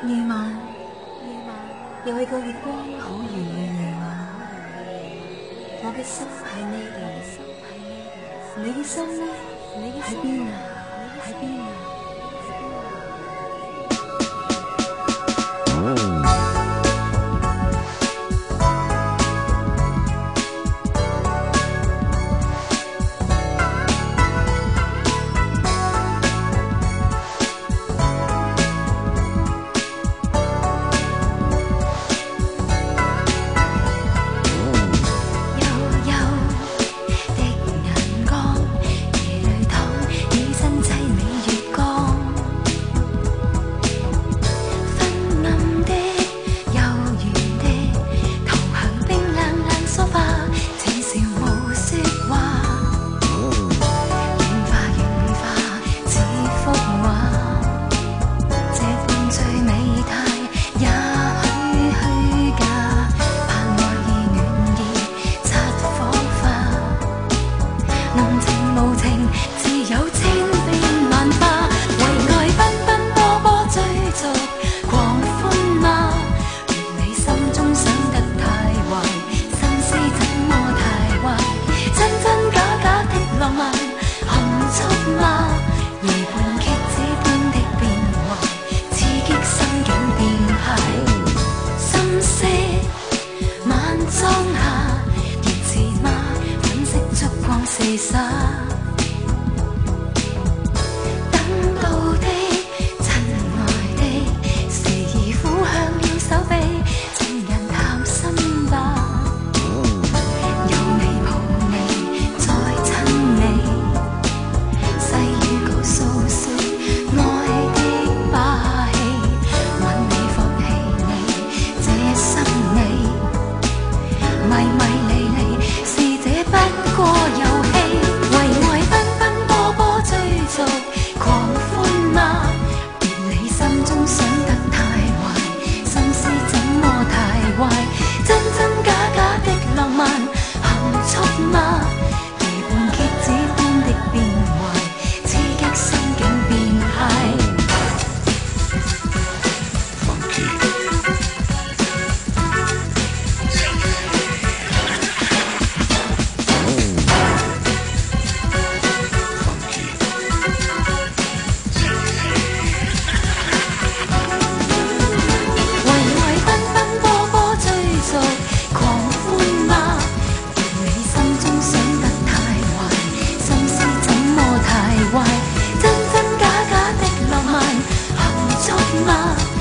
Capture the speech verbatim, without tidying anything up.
夜晚，又係個月光好圓嘅夜晚，我嘅心喺呢度，你嘅心呢？喺邊啊？喺邊啊？四灑等到的親愛的，時而俯向了手臂，情人談心吧，有你抱你再親你，細語告訴說愛的把戲，吻你放棄你這心理，迷迷離離是這不過遊戲。真真假假的浪漫含蓄嗎？夜半蝎子般的變壞，刺激心境變態。真真假假的浪漫含蓄嗎？